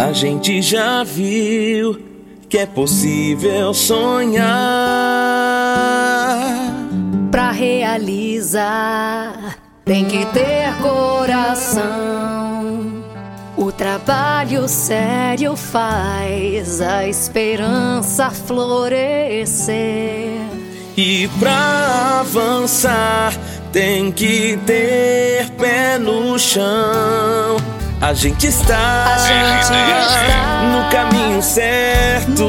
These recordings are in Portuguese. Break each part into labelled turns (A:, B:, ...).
A: A gente já viu que é possível sonhar.
B: Pra realizar tem que ter coração. O trabalho sério faz a esperança florescer.
A: E pra avançar tem que ter pé no chão. A gente está no caminho certo.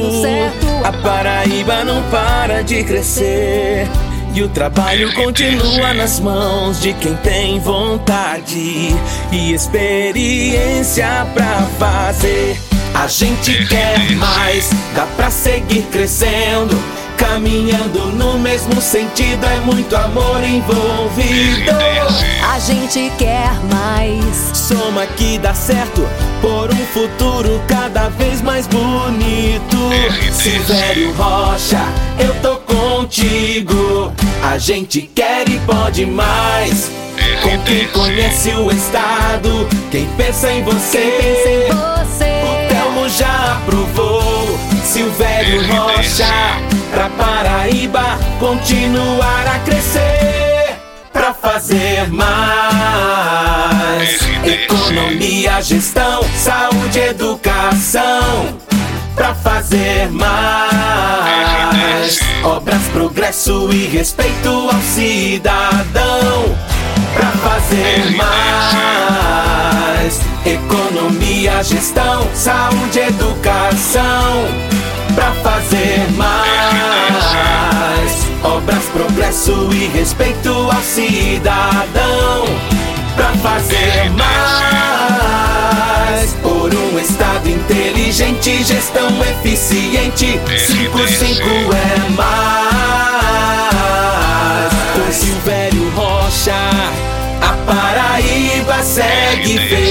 A: A Paraíba não para de crescer. E o trabalho continua nas mãos de quem tem vontade e experiência pra fazer. A gente quer mais, dá pra seguir crescendo, caminhando no mesmo sentido, é muito amor envolvido.
B: A gente quer mais,
A: soma que dá certo, por um futuro cada vez mais bonito. Silvério Rocha, eu tô contigo. A gente quer e pode mais, com quem conhece o estado, quem pensa em você. O Telmo já aprovou, Silvério Rocha, pra Paraíba continuar a crescer, pra fazer mais. Economia, gestão, saúde, educação, pra fazer mais. Obras, progresso e respeito ao cidadão, pra fazer mais. Economia, gestão, saúde, educação, pra fazer mais. Obras, progresso e respeito ao cidadão, pra fazer mais. Por um estado inteligente, gestão eficiente, 55 é mais. Com Silvério Rocha, a Paraíba segue feliz.